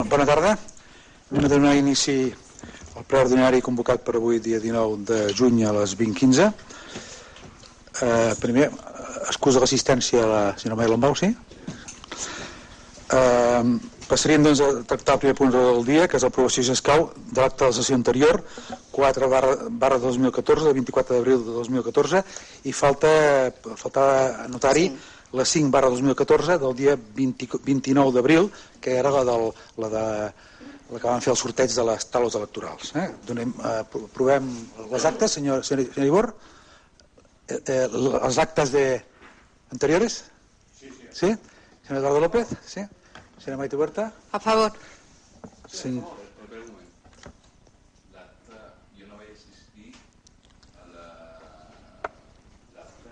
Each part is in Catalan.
Bona tarda. Anem a donar inici al ple ordinari convocat per avui, dia 19 de juny a les 20:15. Primer, excusa l'assistència a la senyora Maia Lombau, sí? Passaríem doncs a tractar el primer punt del dia, que és l'aprovació, si escau, de l'acte de la sessió anterior, 4/2014, de 24 d'abril de 2014, i faltava anotar-hi la 5/2014 del dia 29 d'abril, que era la que van fer el sorteig de les taules electorals. Provem les actes, senyor Ibor. ¿Los actas anteriores? Sí. Señor Eduardo López, sí. Señora Maite Huerta. A favor. Sí. Yo no voy a asistir a l'acte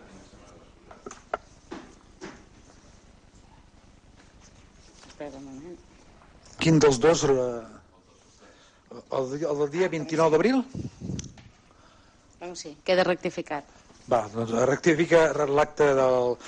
Espera un moment. Quin dels dos? El del dia 29 d'abril? Doncs sí, queda rectificat. Va, doncs rectifica l'acte del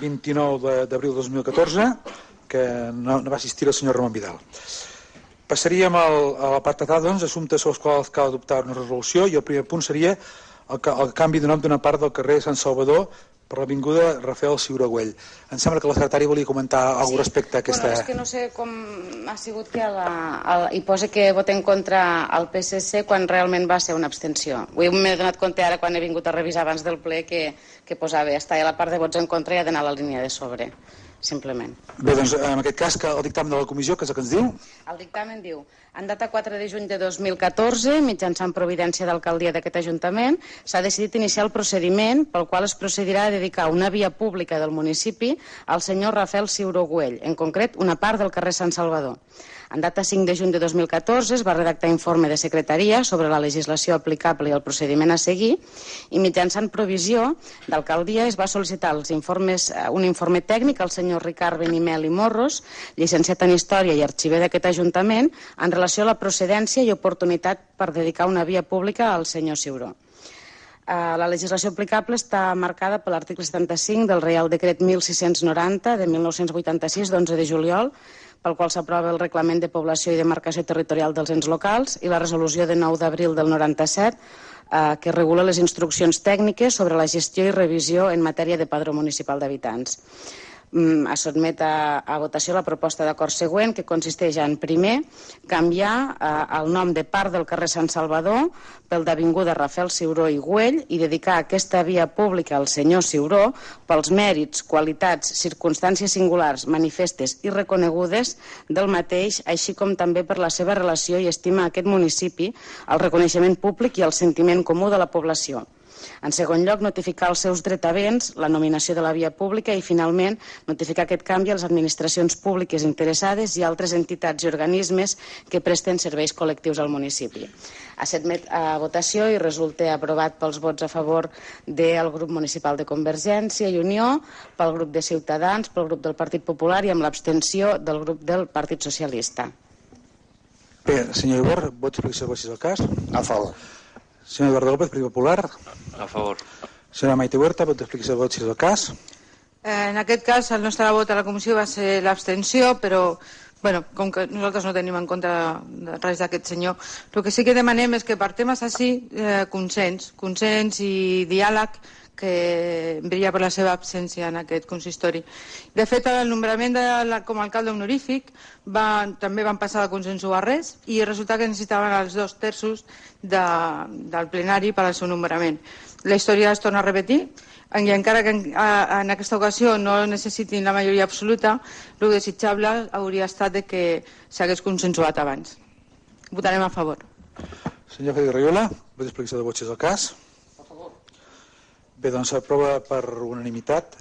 29 d'abril 2014, que no va assistir el senyor Ramon Vidal. Passaríem a l'apartat A, doncs, assumptes sobre els quals cal adoptar una resolució, i el primer punt seria el canvi de nom d'una part del carrer Sant Salvador per l'avinguda Rafael Ciuragüell. Em sembla que la secretària volia comentar alguna cosa respecte a aquesta... Bueno, és que no sé com ha sigut que hi posa que vota en contra el PSC quan realment va ser una abstenció. M'he donat compte ara quan he vingut a revisar abans del ple que posava està a la part de vots en contra i ha d'anar a la línia de sobre, simplement. Bé, doncs en aquest cas el dictamen de la comissió, que és el que ens diu? El dictamen diu: en data 4 de juny de 2014, mitjançant providència d'alcaldia d'aquest Ajuntament, s'ha decidit iniciar el procediment pel qual es procedirà a dedicar una via pública del municipi al senyor Rafael Ciuragüell, en concret una part del carrer Sant Salvador. En data 5 de juny de 2014 es va redactar informe de secretaria sobre la legislació aplicable i el procediment a seguir, i mitjançant provisió d'alcaldia es va sol·licitar un informe tècnic al senyor Ricard Benimel i Morros, llicenciat en Història i arxiver d'aquest Ajuntament, en relació a la procedència i oportunitat per dedicar una via pública al senyor Ciuró. La legislació aplicable està marcada per l'article 75 del Reial Decret 1690 de 1986, d'11 de juliol, pel qual s'aprova el Reglament de Població i Demarcació Territorial dels Ens Locals, i la resolució de 9 d'abril del 97, que regula les instruccions tècniques sobre la gestió i revisió en matèria de padró municipal d'habitants. Es sotmet a votació la proposta d'acord següent, que consisteix en, primer, canviar el nom de part del carrer Sant Salvador pel d'avinguda Rafael Ciuró i Güell i dedicar aquesta via pública al senyor Ciuró pels mèrits, qualitats, circumstàncies singulars, manifestes i reconegudes del mateix, així com també per la seva relació i estima a aquest municipi, el reconeixement públic i el sentiment comú de la població. En segon lloc, notificar els seus dretavents, la nominació de la via pública i, finalment, notificar aquest canvi a les administracions públiques interessades i altres entitats i organismes que presten serveis col·lectius al municipi. S'admet a votació i resulta aprovat pels vots a favor del grup municipal de Convergència i Unió, pel grup de Ciutadans, pel grup del Partit Popular i amb l'abstenció del grup del Partit Socialista. Bé, senyor Ibor, vots per si és el cas? A favor. Senyor Eduardo López, Partit Popular. A favor. Senyora Maite Huerta, pot explicar el vot si és el cas? En aquest cas, el nostre vot a la comissió va ser l'abstenció, però com que nosaltres no tenim en compte res d'aquest senyor, el que sí que demanem és que per temes així, consens i diàleg, que brilla per la seva absència en aquest consistori. De fet, el nombrament com a alcalde honorífic també van passar de consensuar res i resulta que necessitaven els 2/3 del plenari per al seu nombrament. La història es torna a repetir i encara que en aquesta ocasió no necessitin la majoria absoluta, el desitjable hauria estat que s'hagués consensuat abans. Votarem a favor. Senyor Fede Riola, pot explicar de vot si és el cas? Bé, doncs s'aprova per unanimitat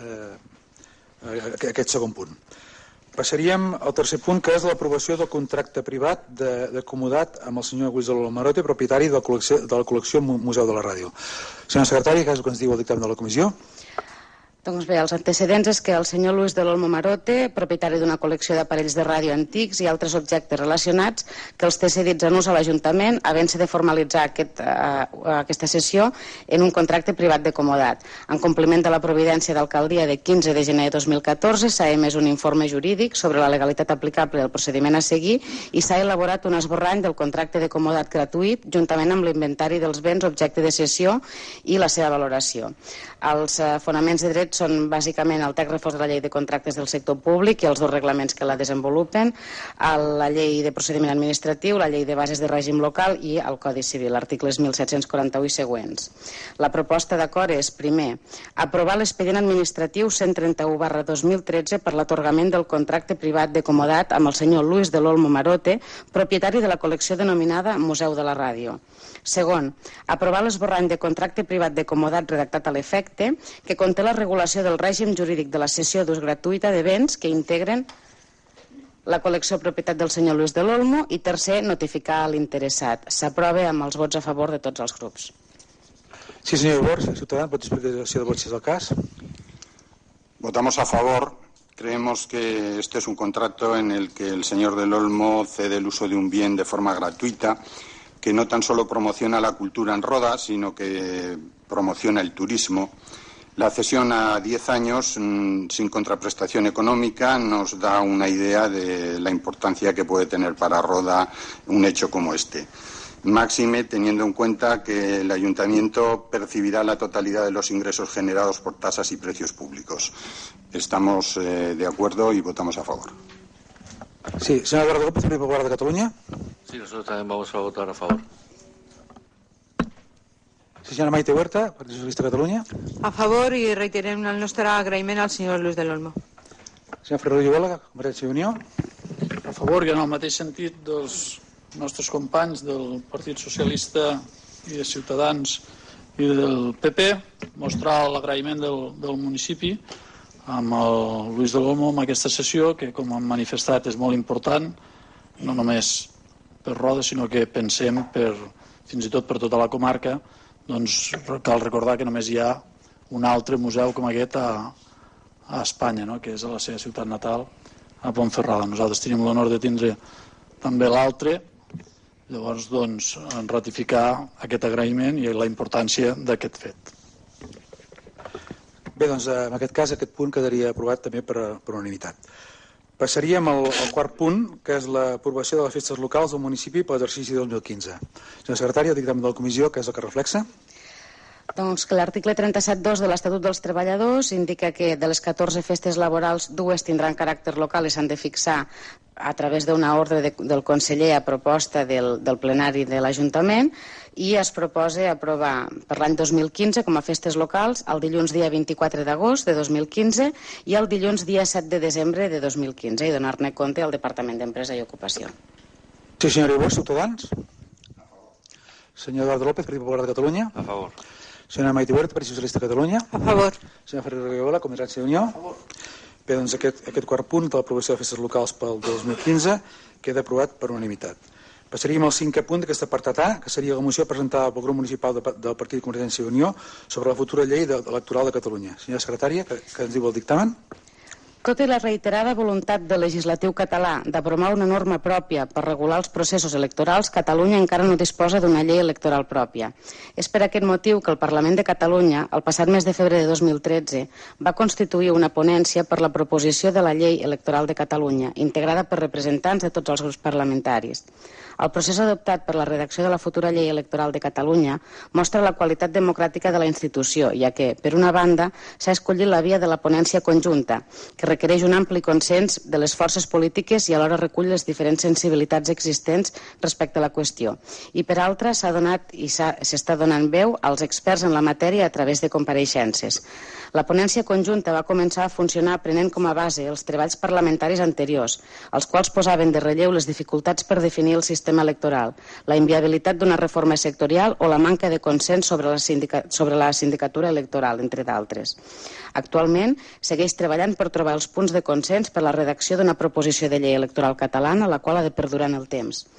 aquest segon punt. Passaríem al tercer punt, que és l'aprovació del contracte privat d'acomodat amb el senyor Guisolò Marote, propietari de la col·lecció Museu de la Ràdio. Senyor secretari, què és el que ens diu el dictamen de la comissió? Doncs bé, els antecedents és que el senyor Luis de l'Olmo Marote, propietari d'una col·lecció d'aparells de ràdio antics i altres objectes relacionats, que els té cedits en ús a l'Ajuntament, havent-se de formalitzar aquesta cessió en un contracte privat de comodat. En compliment de la providència d'alcaldia de 15 de gener de 2014, s'ha emès un informe jurídic sobre la legalitat aplicable del procediment a seguir i s'ha elaborat un esborrany del contracte de comodat gratuït juntament amb l'inventari dels béns objecte de cessió i la seva valoració. Els fonaments de dret són bàsicament el text refós de la llei de contractes del sector públic i els dos reglaments que la desenvolupen, la llei de procediment administratiu, la llei de bases de règim local i el Codi Civil, articles 1741 i següents. La proposta d'acord és, primer, aprovar l'expedient administratiu 131/2013 per l'atorgament del contracte privat de comodat amb el senyor Luis de l'Olmo Marote, propietari de la col·lecció denominada Museu de la Ràdio. Segon, aprovar l'esborrany de contracte privat de comodat redactat a l'efecte que conté la regulació del règim jurídic de la cessió d'ús gratuïta de béns que integren la col·lecció propietat del senyor Luis de l'Olmo i tercer, notificar a l'interessat. S'aprova amb els vots a favor de tots els grups. Sí, senyor Ibors, ciutadans, pot explicació de vots si és el cas? Votamos a favor. Creemos que este es un contrato en el que el señor del Olmo cede el uso de un bien de forma gratuita que no tan solo promociona la cultura en Roda, sino que promociona el turismo. La cesión a 10 años sin contraprestación económica nos da una idea de la importancia que puede tener para Roda un hecho como este. Máxime teniendo en cuenta que el Ayuntamiento percibirá la totalidad de los ingresos generados por tasas y precios públicos. Estamos de acuerdo y votamos a favor. Sí, senyor Eduardo López, Partit Popular de Catalunya. Sí, nosotros también vamos a votar a favor. Sí, senyora Maite Huerta, Partit Socialista de Catalunya. A favor i reiterem el nostre agraïment al senyor Luis de l'Olmo. Senyor Ferrer Llobela, Convergència i Unió. A favor i en el mateix sentit dels nostres companys del Partit Socialista i de Ciutadans i del PP, mostrar l'agraïment del municipi amb el Luis de l'Olmo amb aquesta sessió que, com han manifestat, és molt important, no només per Roda, sinó que pensem fins i tot per tota la comarca. Doncs cal recordar que només hi ha un altre museu com aquest a Espanya, no? Que és a la seva ciutat natal, a Pontferrada. Nosaltres tenim l'honor de tindre també l'altre. Llavors, doncs, ratificar aquest agraïment i la importància d'aquest fet. Bé, doncs, en aquest cas, aquest punt quedaria aprovat també per unanimitat. Passaríem al quart punt, que és l'aprovació de les festes locals del municipi per l'exercici 2015. Senyor secretari, el dictamen de la comissió, què és el que reflexa? Doncs que l'article 37.2 de l'Estatut dels Treballadors indica que de les 14 festes laborals, 2 tindran caràcter local i s'han de fixar a través d'una ordre del conseller a proposta del plenari de l'Ajuntament i es proposa aprovar per l'any 2015 com a festes locals el dilluns dia 24 d'agost de 2015 i el dilluns dia 7 de desembre de 2015 i donar-ne compte al Departament d'Empresa i Ocupació. Sí, senyora Ibors, Ciutadans. Senyor Eduardo López, Partit Popular de Catalunya. A favor. Senyora Maite Huerta, Partit Socialista de Catalunya. A favor. Senyor Ferrer Llobela, Convergència i Unió. A favor. Bé, doncs aquest quart punt de l'aprovació de festes locals pel 2015 queda aprovat per unanimitat. Passaríem al 5è punt d'aquest apartat A, que seria la moció presentada pel grup municipal del Partit de Convergència i Unió sobre la futura llei electoral de Catalunya. Senyora secretària, què ens diu el dictamen? Tot i la reiterada voluntat del legislatiu català d'aprovar una norma pròpia per regular els processos electorals, Catalunya encara no disposa d'una llei electoral pròpia. És per aquest motiu que el Parlament de Catalunya, el passat mes de febrer de 2013, va constituir una ponència per la proposició de la llei electoral de Catalunya, integrada per representants de tots els grups parlamentaris. El procés adoptat per la redacció de la futura llei electoral de Catalunya mostra la qualitat democràtica de la institució, ja que, per una banda, s'ha escollit la via de la ponència conjunta, que requereix un ampli consens de les forces polítiques i alhora recull les diferents sensibilitats existents respecte a la qüestió. I per altra, s'ha donat i s'està donant veu als experts en la matèria a través de compareixences. La ponència conjunta va començar a funcionar prenent com a base els treballs parlamentaris anteriors, els quals posaven de relleu les dificultats per definir el sistema electoral, la inviabilitat d'una reforma sectorial o la manca de consens sobre la sindicatura electoral, entre d'altres. Actualment, segueix treballant per trobar els punts de consens per la redacció d'una proposició de llei electoral catalana, la qual ha de perdurar en el temps.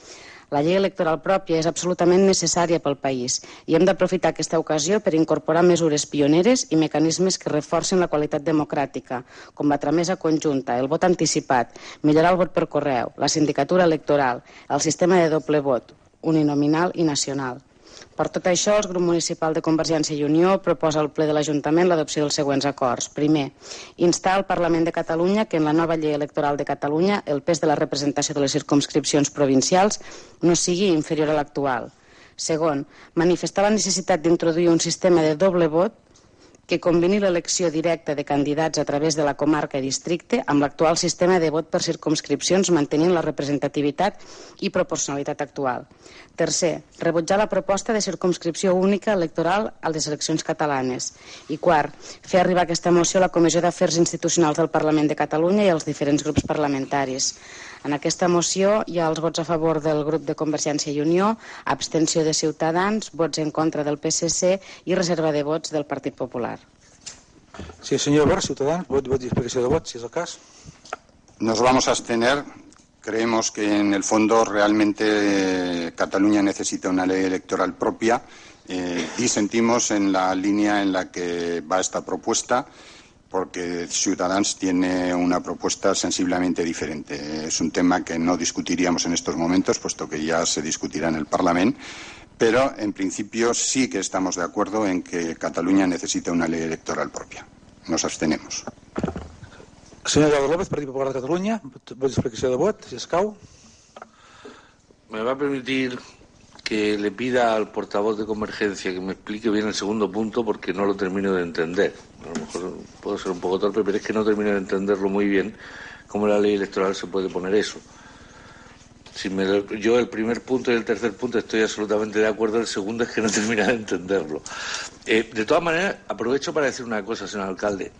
La llei electoral pròpia és absolutament necessària pel país i hem d'aprofitar aquesta ocasió per incorporar mesures pioneres i mecanismes que reforcin la qualitat democràtica, com la tramesa conjunta, el vot anticipat, millorar el vot per correu, la sindicatura electoral, el sistema de doble vot, uninominal i nacional. Per tot això, el grup municipal de Convergència i Unió proposa al ple de l'Ajuntament l'adopció dels següents acords. Primer, instar al Parlament de Catalunya que en la nova llei electoral de Catalunya el pes de la representació de les circumscripcions provincials no sigui inferior a l'actual. Segon, manifestar la necessitat d'introduir un sistema de doble vot que combini l'elecció directa de candidats a través de la comarca i districte amb l'actual sistema de vot per circumscripcions mantenint la representativitat i proporcionalitat actual. Tercer, rebutjar la proposta de circumscripció única electoral a les eleccions catalanes. I quart, fer arribar aquesta moció a la Comissió d'Afers Institucionals del Parlament de Catalunya i als diferents grups parlamentaris. En aquesta moció hi ha els vots a favor del grup de Convergència i Unió, abstenció de Ciutadans, vots en contra del PSC i reserva de vots del Partit Popular. Sí, senyor Iborra, Ciutadans, vot i explicació de vot, si és el cas. Nos vamos a abstener. Creemos que en el fondo realmente Cataluña necesita una ley electoral propia. Disentimos en la línea en la que va esta propuesta, porque Ciudadanos tiene una propuesta sensiblemente diferente. Es un tema que no discutiríamos en estos momentos, puesto que ya se discutirá en el Parlamento, pero en principio sí que estamos de acuerdo en que Cataluña necesita una ley electoral propia. Nos abstenemos. Senyor Eduardo López, Partit Popular de Catalunya, vot i explicació de vot, si escau. Me va a permitir que le pida al portavoz de Convergencia que me explique bien el segundo punto porque no lo termino de entender. A lo mejor puedo ser un poco torpe, pero es que no termino de entenderlo muy bien cómo en la ley electoral se puede poner eso. Yo el primer punto y el tercer punto estoy absolutamente de acuerdo, el segundo es que no termino de entenderlo. De todas maneras, aprovecho para decir una cosa, señor alcalde.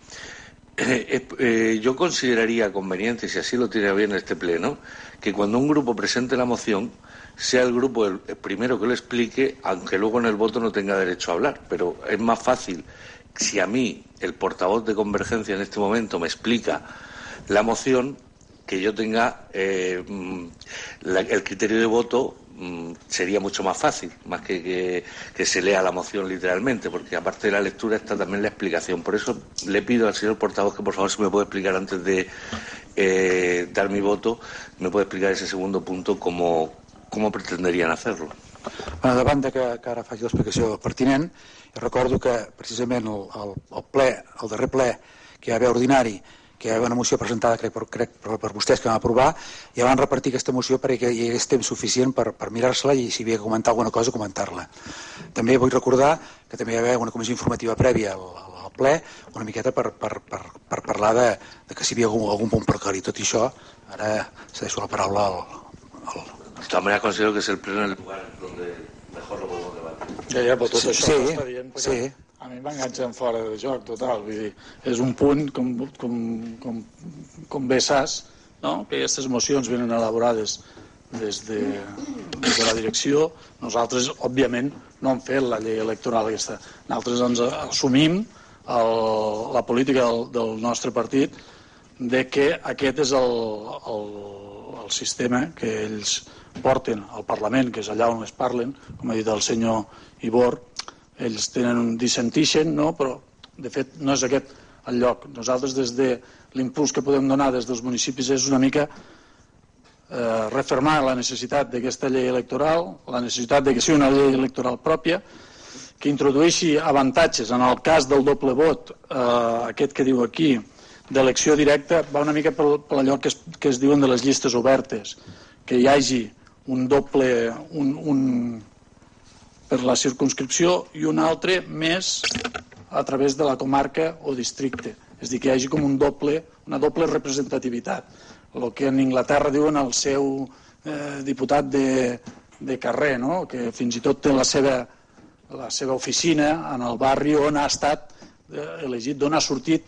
Yo consideraría conveniente, si así lo tiene a bien este pleno, que cuando un grupo presente la moción sea el grupo el primero que lo explique, aunque luego en el voto no tenga derecho a hablar. Pero es más fácil si a mí el portavoz de Convergencia en este momento me explica la moción, que yo tenga el criterio de voto. Sería mucho más fácil, más que se lea la moción literalmente, porque aparte de la lectura está también la explicación. Por eso le pido al señor portavoz que por favor, si me puede explicar antes de dar mi voto, me puede explicar ese segundo punto cómo pretenderían hacerlo. Bueno, davant de que ara faci l'explicació pertinent, recordo que precisament el darrer ple que hi va haver ordinari, que hi havia una moció presentada, crec per vostès, que vam aprovar, ja van repartir aquesta moció perquè hi hagués temps suficient per mirar-se-la i si havia de comentar alguna cosa, comentar-la. També vull recordar que també hi va haver una comissió informativa prèvia al ple, una miqueta per parlar de que si hi havia algun punt per aclarir. Tot i això, ara cedeixo la paraula al... De todas maneras, considero que es el pleno el lugar donde mejor lo podemos debatir. Ja, però tot això sí, està dient, perquè sí. a mi m'enganxen fora de joc, total. Vull dir, és un punt, com bé saps, no? Que aquestes mocions venen elaborades des de la direcció. Nosaltres, òbviament, no hem fet la llei electoral aquesta. Nosaltres ens assumim la política del nostre partit de que aquest és el sistema que ells porten al Parlament, que és allà on es parlen, com ha dit el senyor Ibor. Ells dissentixen, no? Però de fet no és aquest el lloc. Nosaltres des de l'impuls que podem donar des dels municipis és una mica refermar la necessitat d'aquesta llei electoral, la necessitat de que sigui una llei electoral pròpia, que introdueixi avantatges en el cas del doble vot, aquest que diu aquí, d'elecció directa, va una mica per allò que es diuen de les llistes obertes, que hi hagi un doble, per la circumscripció i un altre més a través de la comarca o districte. És a dir, que hi hagi com una doble representativitat. El que en Anglaterra diuen el seu diputat de carrer, no? Que fins i tot té la seva oficina en el barri on ha estat elegit, d'on ha sortit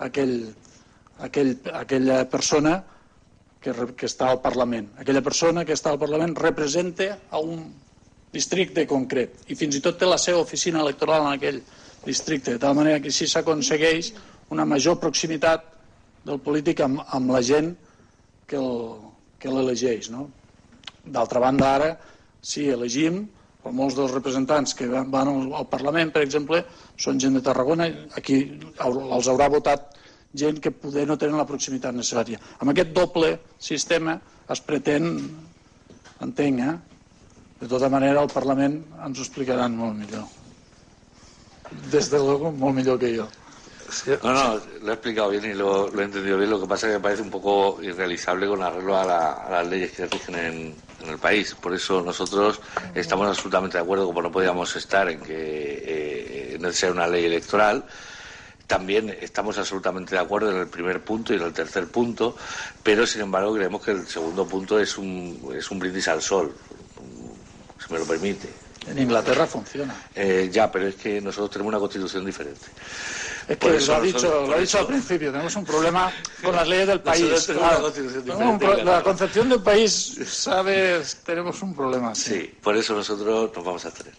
aquella persona que està al Parlament. Aquella persona que està al Parlament representa a un districte concret i fins i tot té la seva oficina electoral en aquell districte, de tal manera que així s'aconsegueix una major proximitat del polític amb la gent que l'elegeix, no? D'altra banda, ara, sí, elegim, però molts dels representants que van al Parlament, per exemple, són gent de Tarragona, aquí els haurà votat gent que poder no tenen la proximitat necessària. Amb aquest doble sistema es pretén, entenc, de tota manera, al Parlament ens ho explicaran molt millor. Desde luego, molt millor que jo. No, lo he explicado bien y lo he entendido bien. Lo que pasa es que me parece un poco irrealizable con arreglo a las leyes que rigen en el país. Por eso nosotros estamos absolutamente de acuerdo, como no podíamos estar, en que es necesaria una ley electoral. También estamos absolutamente de acuerdo en el primer punto y en el tercer punto, pero sin embargo creemos que el segundo punto es un brindis al sol, si me lo permite. En Inglaterra funciona. Ya, pero es que nosotros tenemos una constitución diferente. Es que lo ha dicho al principio, tenemos un problema con las leyes del país. La concepción del país, ¿sabes? Tenemos un problema. Sí, por eso nosotros nos vamos a abstener.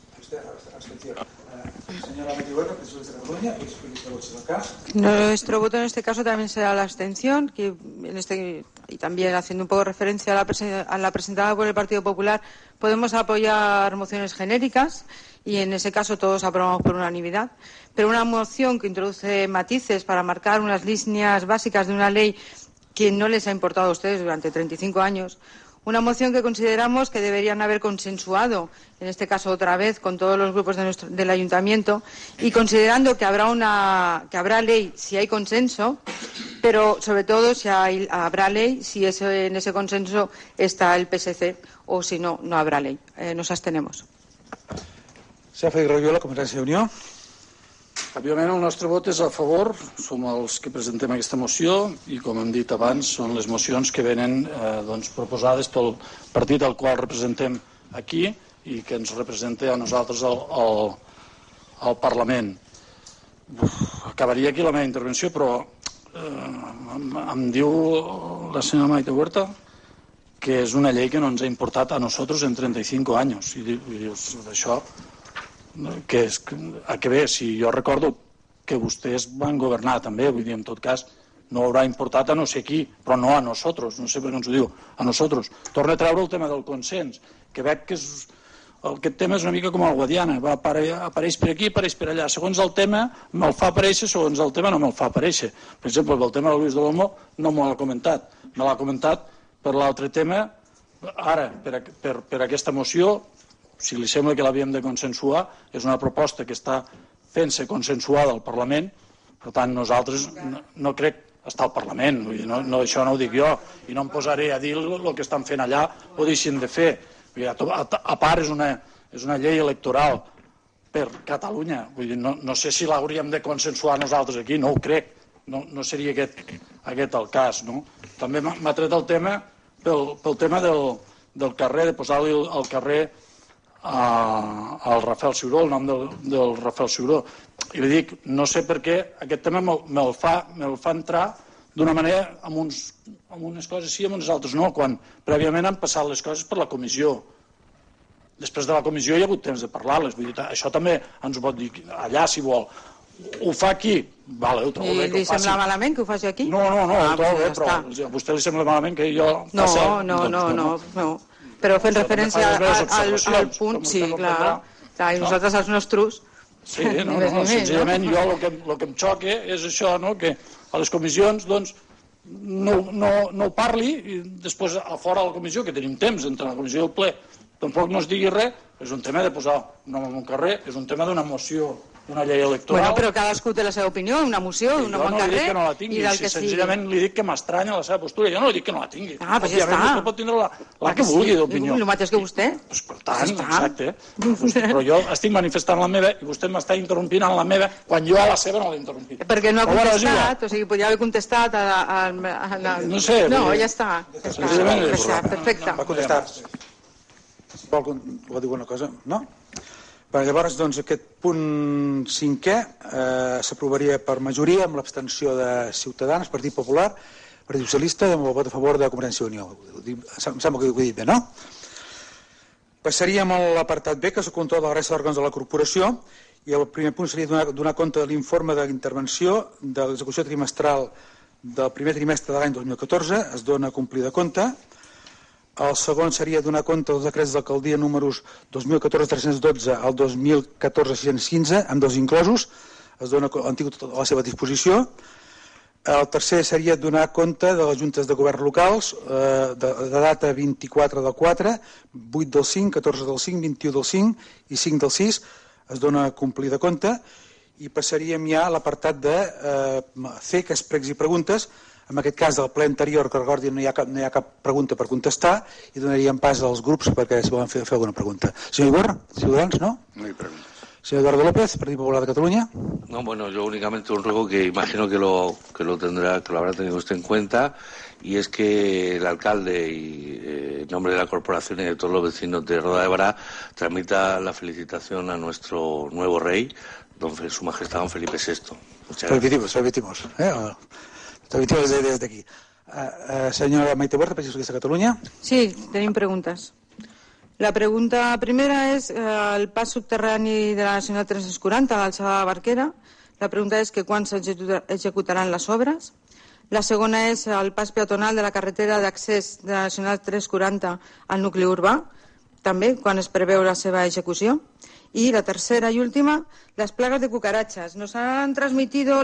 Nuestro voto en este caso también será la abstención, y también haciendo un poco referencia a la presentada por el Partido Popular, podemos apoyar mociones genéricas y en ese caso todos aprobamos por unanimidad, pero una moción que introduce matices para marcar unas líneas básicas de una ley que no les ha importado a ustedes durante 35 años, una moción que consideramos que deberían haber consensuado, en este caso otra vez, con todos los grupos del Ayuntamiento, y considerando que habrá ley si hay consenso, pero sobre todo habrá ley si en ese consenso está el PSC, o si no, no habrá ley. Nos abstenemos. S'ha fet Raviola, Convergència i Unió. Òbviament el nostre vot és a favor, som els que presentem aquesta moció i com hem dit abans són les mocions que venen proposades pel partit al qual representem aquí i que ens representa a nosaltres al Parlament. Acabaria aquí la meva intervenció, però em diu la senyora Maite Huerta que és una llei que no ens ha importat a nosaltres en 35 anys i dius això que bé, si jo recordo que vostès van governar també, vull dir, en tot cas no haurà importat a no sé qui, però no a nosaltres, no sé per què ens ho diu, a nosaltres. Torna a treure el tema del consens, que veig que aquest tema és una mica com el Guadiana, apareix per aquí, apareix per allà, segons el tema me'l fa aparèixer, segons el tema no me'l fa aparèixer. Per exemple, el tema de Luis de l'Olmo no me l'ha comentat, me l'ha comentat per l'altre tema, ara, per aquesta moció. Si li sembla que l'havíem de consensuar, és una proposta que està fent-se consensuada al Parlament, per tant nosaltres no crec estar al Parlament, això no ho dic jo, i no em posaré a dir el que estan fent allà o deixin de fer. A part és una llei electoral per Catalunya, vull dir, no sé si l'hauríem de consensuar nosaltres aquí, no ho crec, no seria aquest el cas. També m'ha tret el tema pel tema del carrer, de posar-li el carrer al Rafael Ciuró, el nom del Rafael Ciuró, i li dic, no sé per què aquest tema me'l fa entrar d'una manera amb unes coses sí i amb unes altres no, quan prèviament han passat les coses per la comissió. Després de la comissió hi ha hagut temps de parlar-les, vull dir, això també ens ho pot dir allà si vol. Ho fa aquí? Vale, ho trobo bé que ho faci. I li sembla malament que ho faci aquí? No, ho trobo bé, però a vostè li sembla malament que jo... No. Però fent referència al punt, sí, clar, i nosaltres als nostres... Sí, senzillament jo el que em xoca és això, que a les comissions no parli i després a fora de la comissió, que tenim temps entre la comissió i el ple, tampoc no es digui res, és un tema de posar un nom en un carrer, és un tema d'una moció, d'una llei electoral... Bueno, però cadascú té la seva opinió, una moció, un nom en carrer... Jo no li dic que no la tingui, senzillament li dic que m'estranya la seva postura, jo no li dic que no la tingui. Ah, doncs ja està. Vostè pot tindre la que vulgui d'opinió. El mateix que vostè. Per tant, exacte. Però jo estic manifestant la meva i vostè m'està interrompint en la meva quan jo a la seva no l'he interrompit. Perquè no ha contestat, o sigui, podria haver contestat no sé. No, ja està. Perfecte. Va contestar. Vol dir alguna cosa? No? Llavors, aquest punt 5è s'aprovaria per majoria amb l'abstenció de Ciutadans, Partit Popular, Partit Socialista i amb el vot a favor de Convergència i Unió. Em sembla que ho he dit bé, no? Passaríem a l'apartat B, que és el control de la resta d'òrgans de la corporació, i el primer punt seria donar compte de l'informe d'intervenció de l'execució trimestral del primer trimestre de l'any 2014, es dona a complir de compte. El segon seria donar compte dels decrets d'alcaldia números 2014-312 al 2014-615, amb dos inclosos, es dona a la seva disposició. El tercer seria donar compte de les juntes de govern locals, de data 24 del 4, 8 del 5, 14 del 5, 21 del 5 i 5 del 6, es dona a complir de compte. I passaríem ja a l'apartat de fer que es pregs i preguntes. En aquest cas, del ple anterior, que recordi, no hi ha cap pregunta per contestar i donaríem pas als grups perquè si volen fer alguna pregunta. Senyor Iborra, Ciutadans, ¿no? No hay preguntas. Señor Eduardo López, Partido Popular de Cataluña. No, bueno, yo únicamente un ruego que imagino que lo habrá tenido usted en cuenta, y es que el alcalde y en nombre de la corporación y de todos los vecinos de Roda de Bará transmita la felicitación a nuestro nuevo rey, Su Majestad Don Felipe VI. Muchas gracias. Repetimos. Repetimos desde aquí. Senyora Maite Huerta, Partit Socialista de Catalunya. Sí, tenim preguntes. La pregunta primera és el pas subterrani de la Nacional 340 a l'alçada de Barquera. La pregunta és que quan s'executaran les obres. La segona és el pas peatonal de la carretera d'accés de la Nacional 340 al nucli urbà, també quan es preveu la seva execució. Y la tercera y última, las plagas de cucarachas. Nos han trasladado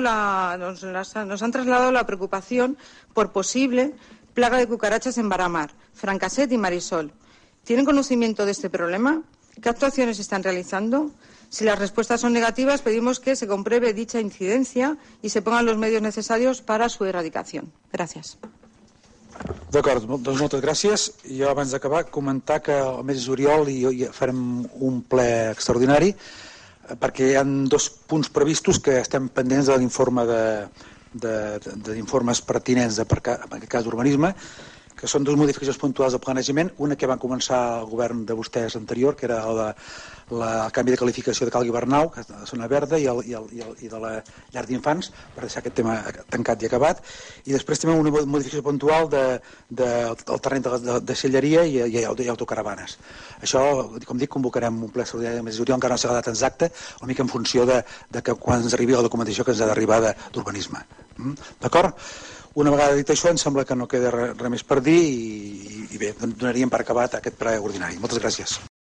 la preocupación por posible plaga de cucarachas en Baramar, Francaset y Marisol. ¿Tienen conocimiento de este problema? ¿Qué actuaciones están realizando? Si las respuestas son negativas, pedimos que se compruebe dicha incidencia y se pongan los medios necesarios para su erradicación. Gracias. D'acord, doncs moltes gràcies. Jo abans d'acabar comentar que el mes de juliol farem un ple extraordinari perquè hi ha dos punts previstos que estem pendents de l'informe d'informes pertinents en aquest cas d'urbanisme, que són dues modificacions puntuals del planejament, una que va començar el govern de vostès anterior, que era el canvi de qualificació de Cal Guibernau, que és de zona verda, i de la llar d'infants, per deixar aquest tema tancat i acabat, i després també una modificació puntual del terreny de celleria i autocaravanes. Això, com dic, convocarem un ple extraordinari del mes de juliol, encara no sé la data exacta, una mica en funció de que quan ens arribi la documentació que ens ha d'arribar d'urbanisme. D'acord? Una vegada dit això, em sembla que no queda res més per dir i bé, donaríem per acabat aquest ple ordinari. Moltes gràcies.